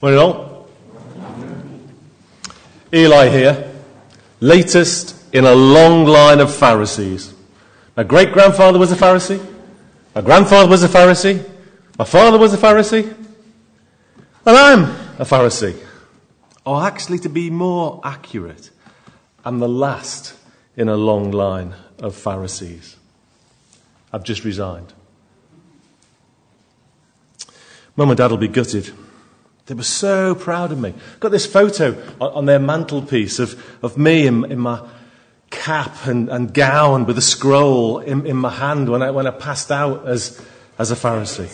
Morning all. Eli here, latest in a long line of Pharisees. My great-grandfather was a Pharisee, my grandfather was a Pharisee, my father was a Pharisee, and I'm a Pharisee. Or actually, to be more accurate, I'm the last in a long line of Pharisees. I've just resigned. Mum and Dad will be gutted. They were so proud of me. Got this photo on their mantelpiece of me in my cap and gown with a scroll in my hand when I passed out as a Pharisee.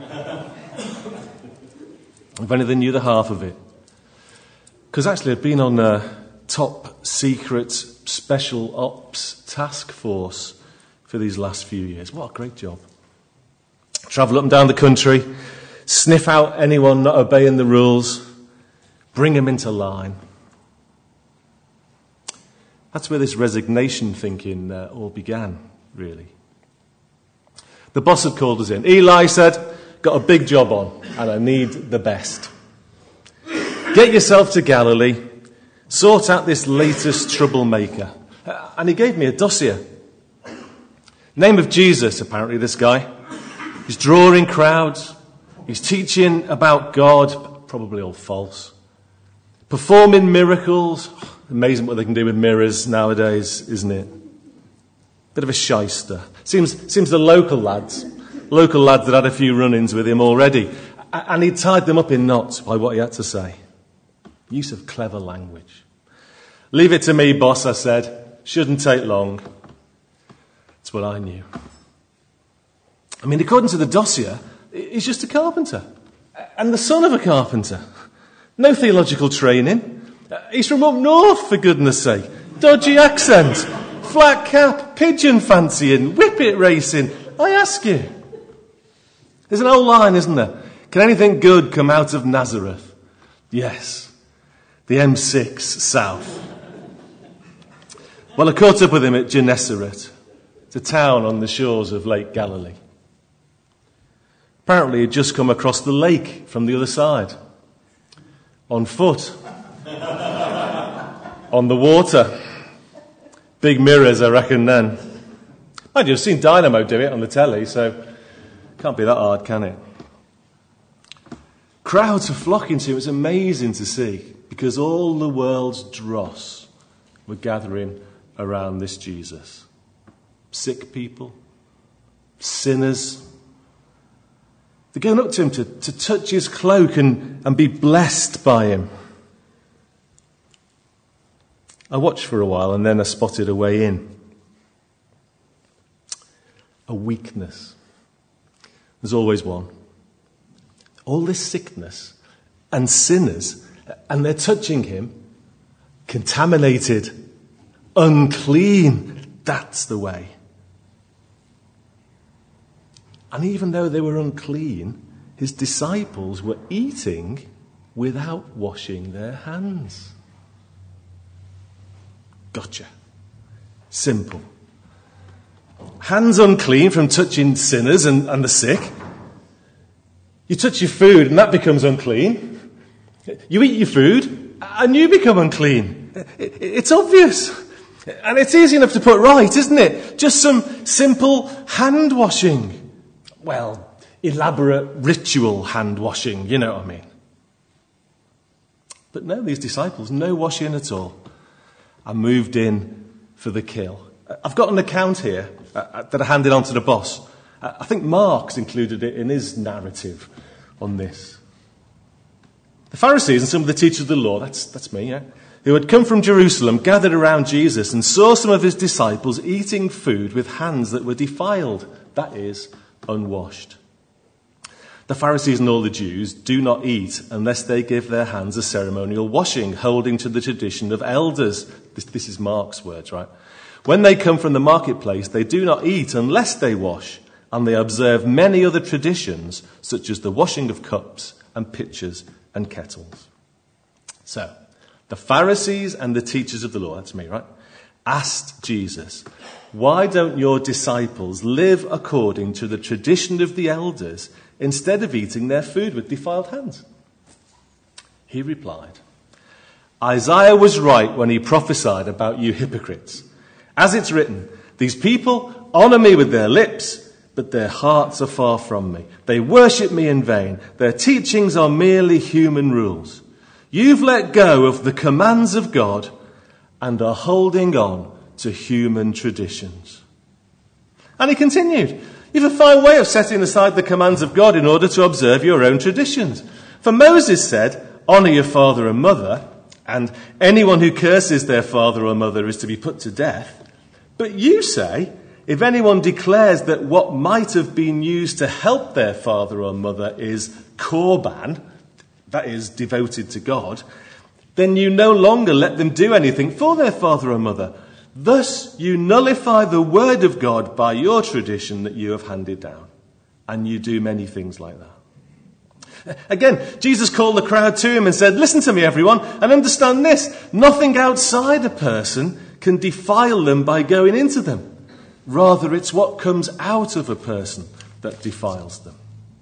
If only they knew the half of it. Because actually I'd been on a top secret special ops task force for these last few years. What a great job. Travel up and down the country, sniff out anyone not obeying the rules, bring them into line. That's where this resignation thinking all began, really. The boss had called us in. Eli said, got a big job on, and I need the best. Get yourself to Galilee, sort out this latest troublemaker. And he gave me a dossier. Name of Jesus, apparently, this guy. He's drawing crowds. He's teaching about God, probably all false. Performing miracles. Amazing what they can do with mirrors nowadays, isn't it? Bit of a shyster. Seems the local lads that had a few run-ins with him already. And he tied them up in knots by what he had to say. Use of clever language. Leave it to me, boss, I said. Shouldn't take long. That's what I knew. I mean, according to the dossier, he's just a carpenter. And the son of a carpenter. No theological training. He's from up north, for goodness sake. Dodgy accent. Flat cap. Pigeon fancying. Whippet racing. I ask you. There's an old line, isn't there? Can anything good come out of Nazareth? Yes. The M6 south. Well, I caught up with him at Gennesaret. It's a town on the shores of Lake Galilee. Apparently he'd just come across the lake from the other side. On foot. On the water. Big mirrors, I reckon, then. Mind you, I've seen Dynamo do it on the telly, so can't be that hard, can it? Crowds were flocking to him. It was amazing to see, because all the world's dross were gathering around this Jesus. Sick people, sinners. They're going up to him to touch his cloak and be blessed by him. I watched for a while and then I spotted a way in. A weakness. There's always one. All this sickness and sinners, and they're touching him, contaminated, unclean. That's the way. And even though they were unclean, his disciples were eating without washing their hands. Gotcha. Simple. Hands unclean from touching sinners and the sick. You touch your food and that becomes unclean. You eat your food and you become unclean. It's obvious. And it's easy enough to put right, isn't it? Just some simple hand washing. Well, elaborate ritual hand washing, you know what I mean. But no, these disciples, no washing at all. I moved in for the kill. I've got an account here that I handed on to the boss. I think Mark's included it in his narrative on this. The Pharisees and some of the teachers of the law, that's me, yeah, who had come from Jerusalem, gathered around Jesus and saw some of his disciples eating food with hands that were defiled, that is, unwashed. The Pharisees and all the Jews do not eat unless they give their hands a ceremonial washing, holding to the tradition of elders. This is Mark's words, right? When they come from the marketplace, they do not eat unless they wash, and they observe many other traditions, such as the washing of cups and pitchers and kettles. So, the Pharisees and the teachers of the law, that's me, right, asked Jesus, why don't your disciples live according to the tradition of the elders instead of eating their food with defiled hands? He replied, Isaiah was right when he prophesied about you hypocrites. As it's written, these people honor me with their lips, but their hearts are far from me. They worship me in vain. Their teachings are merely human rules. You've let go of the commands of God and are holding on to human traditions. And he continued, you've a fine way of setting aside the commands of God in order to observe your own traditions. For Moses said, honor your father and mother, and anyone who curses their father or mother is to be put to death. But you say, if anyone declares that what might have been used to help their father or mother is korban, that is, devoted to God, then you no longer let them do anything for their father or mother. Thus you nullify the word of God by your tradition that you have handed down. And you do many things like that. Again, Jesus called the crowd to him and said, listen to me, everyone, and understand this. Nothing outside a person can defile them by going into them. Rather, it's what comes out of a person that defiles them.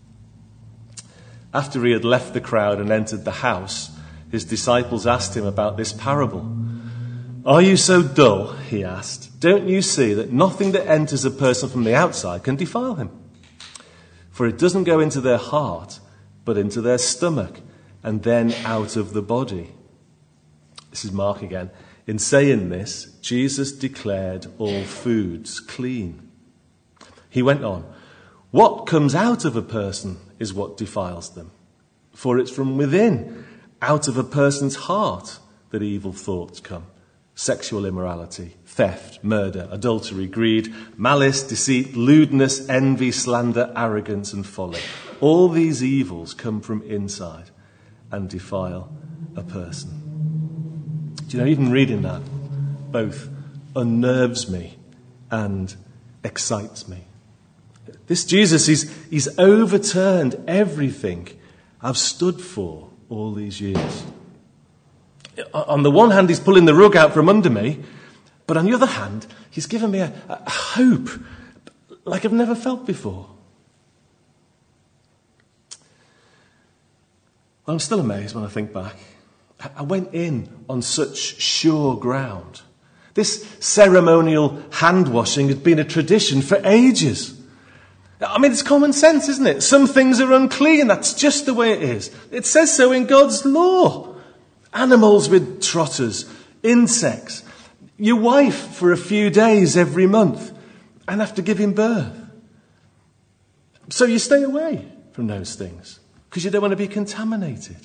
After he had left the crowd and entered the house, his disciples asked him about this parable. Are you so dull? He asked. Don't you see that nothing that enters a person from the outside can defile him? For it doesn't go into their heart, but into their stomach, and then out of the body. This is Mark again. In saying this, Jesus declared all foods clean. He went on, what comes out of a person is what defiles them. For it's from within, out of a person's heart, that evil thoughts come. Sexual immorality, theft, murder, adultery, greed, malice, deceit, lewdness, envy, slander, arrogance, and folly. All these evils come from inside and defile a person. Do you know, even reading that both unnerves me and excites me. This Jesus, he's overturned everything I've stood for all these years. On the one hand, he's pulling the rug out from under me, but on the other hand, he's given me a hope like I've never felt before. Well, I'm still amazed when I think back. I went in on such sure ground. This ceremonial hand washing had been a tradition for ages. I mean, it's common sense, isn't it? Some things are unclean. That's just the way it is. It says so in God's law. Animals with trotters, insects, your wife for a few days every month, and after giving birth. So you stay away from those things because you don't want to be contaminated.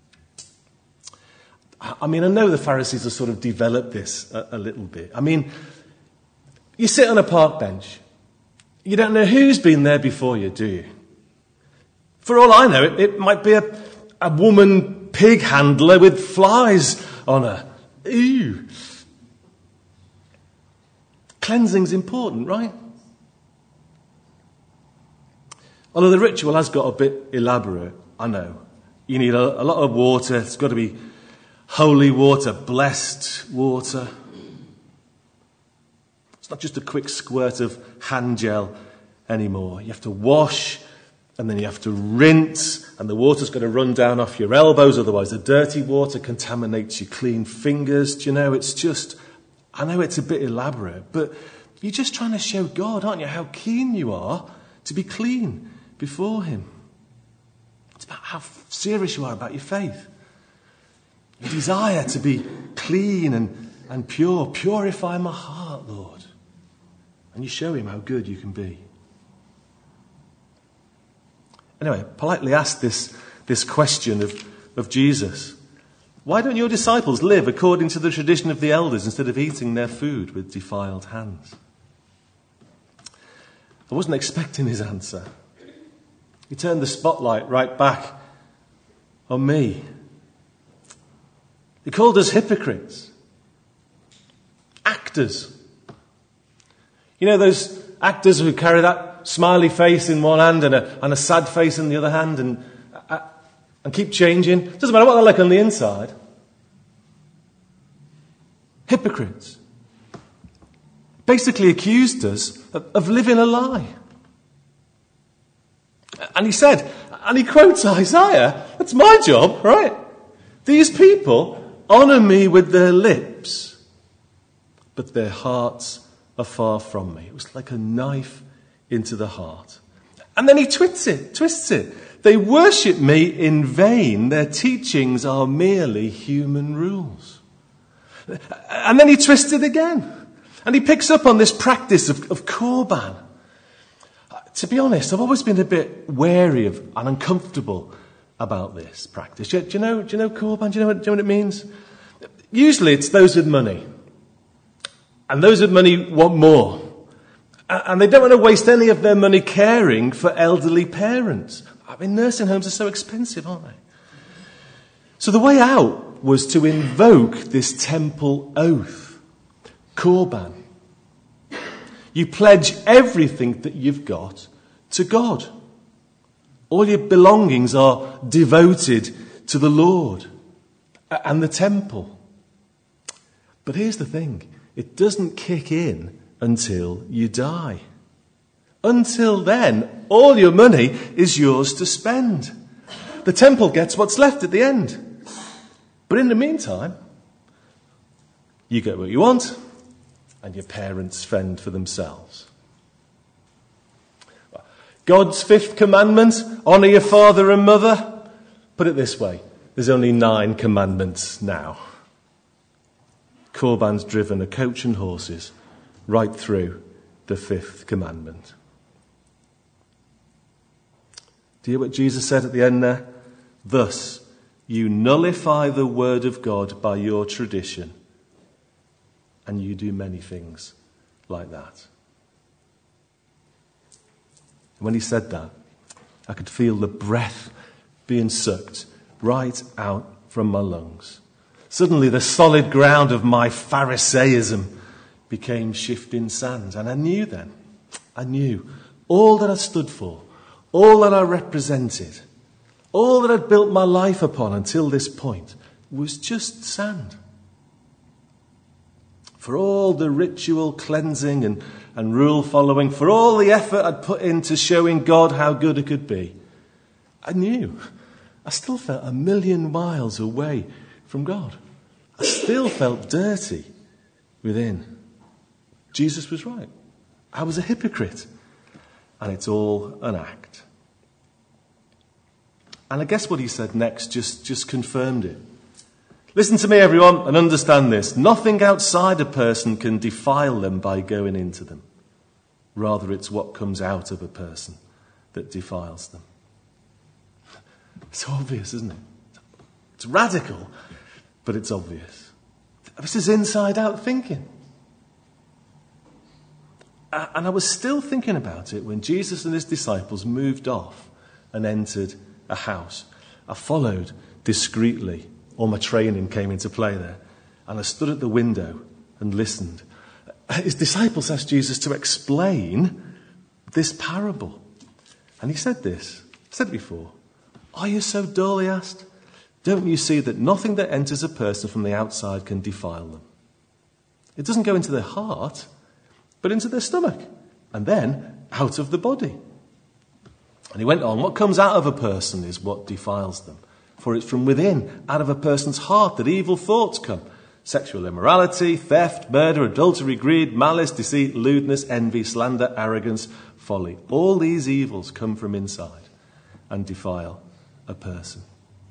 I mean, I know the Pharisees have sort of developed this a little bit. I mean, you sit on a park bench. You don't know who's been there before you, do you? For all I know, it might be a woman pig handler with flies on her. Ew. Cleansing's important, right? Although the ritual has got a bit elaborate, I know. You need a lot of water. It's got to be holy water, blessed water. It's not just a quick squirt of hand gel anymore. You have to wash, and then you have to rinse, and the water's got to run down off your elbows, otherwise the dirty water contaminates your clean fingers. Do you know, it's just, I know it's a bit elaborate, but you're just trying to show God, aren't you, how keen you are to be clean before him. It's about how serious you are about your faith. You desire to be clean and pure. Purify my heart, Lord. And you show him how good you can be. Anyway, politely ask this question of Jesus. Why don't your disciples live according to the tradition of the elders instead of eating their food with defiled hands? I wasn't expecting his answer. He turned the spotlight right back on me. He called us hypocrites. Actors. You know those actors who carry that smiley face in one hand and a sad face in the other hand and keep changing? Doesn't matter what they're like on the inside. Hypocrites. Basically accused us of living a lie. And he said, and he quotes Isaiah, that's my job, right? These people honour me with their lips, but their hearts are far from me. It was like a knife into the heart. And then he twists it. They worship me in vain. Their teachings are merely human rules. And then he twists it again. And he picks up on this practice of Korban. To be honest, I've always been a bit wary of and uncomfortable about this practice. Do you know Korban? Do you know what it means? Usually it's those with money. And those with money want more. And they don't want to waste any of their money caring for elderly parents. I mean, nursing homes are so expensive, aren't they? So the way out was to invoke this temple oath, Korban. You pledge everything that you've got to God. All your belongings are devoted to the Lord and the temple. But here's the thing. It doesn't kick in until you die. Until then, all your money is yours to spend. The temple gets what's left at the end. But in the meantime, you get what you want, and your parents fend for themselves. God's fifth commandment, honour your father and mother. Put it this way, there's only 9 commandments now. Korban's driven a coach and horses right through the 5th commandment. Do you hear what Jesus said at the end there? Thus, you nullify the word of God by your tradition, and you do many things like that. When he said that, I could feel the breath being sucked right out from my lungs. Suddenly the solid ground of my Pharisaism became shifting sand. And I knew all that I stood for, all that I represented, all that I'd built my life upon until this point was just sand. For all the ritual cleansing and rule following, for all the effort I'd put into showing God how good it could be, I still felt a million miles away from God. I still felt dirty within. Jesus was right. I was a hypocrite. And it's all an act. And I guess what he said next just confirmed it. Listen to me, everyone, and understand this. Nothing outside a person can defile them by going into them. Rather, it's what comes out of a person that defiles them. It's obvious, isn't it? It's radical, but it's obvious. This is inside-out thinking. And I was still thinking about it when Jesus and his disciples moved off and entered a house. I followed discreetly. All my training came into play there. And I stood at the window and listened. His disciples asked Jesus to explain this parable. And he said this. I've said it before. Are you so dull, he asked? Don't you see that nothing that enters a person from the outside can defile them? It doesn't go into their heart, but into their stomach, and then out of the body. And he went on, what comes out of a person is what defiles them. For it's from within, out of a person's heart, that evil thoughts come. Sexual immorality, theft, murder, adultery, greed, malice, deceit, lewdness, envy, slander, arrogance, folly. All these evils come from inside and defile a person.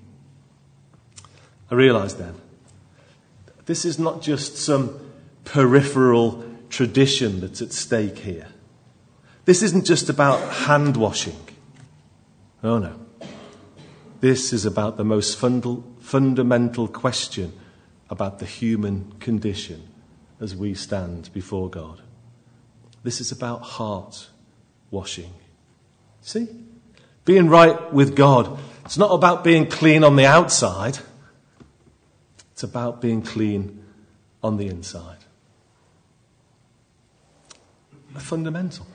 I realised then, this is not just some peripheral tradition that's at stake here. This isn't just about hand washing. Oh no. This is about the most fundamental question about the human condition as we stand before God. This is about heart washing. See? Being right with God. It's not about being clean on the outside. It's about being clean on the inside. Fundamental.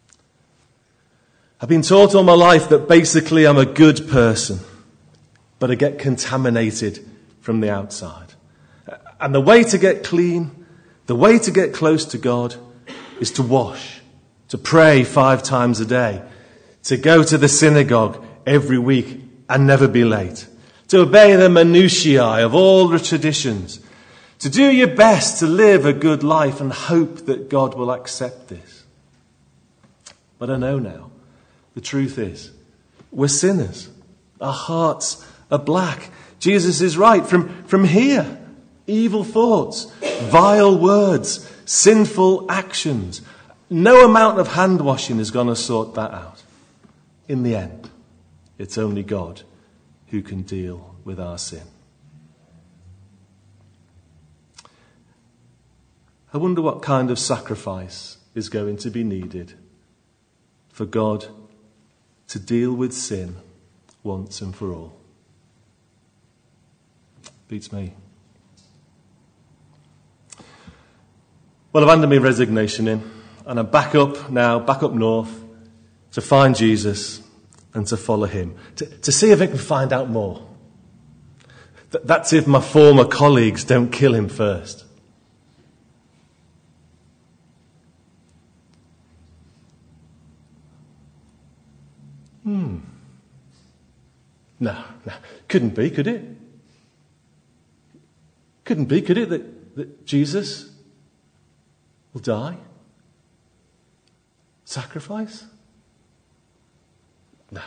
I've been taught all my life that basically I'm a good person, but I get contaminated from the outside. And the way to get clean, the way to get close to God is to wash, to pray 5 times a day, to go to the synagogue every week and never be late, to obey the minutiae of all the traditions, to do your best to live a good life and hope that God will accept this. But I know now, the truth is, we're sinners. Our hearts are black. Jesus is right. From here, evil thoughts, vile words, sinful actions. No amount of hand washing is going to sort that out. In the end, it's only God who can deal with our sin. I wonder what kind of sacrifice is going to be needed for God to deal with sin once and for all. Beats me. Well, I've handed my resignation in, and I'm back up north, to find Jesus and to follow him, to see if I can find out more. That's if my former colleagues don't kill him first. No, couldn't be, could it? Couldn't be, could it, that Jesus will die? Sacrifice? No.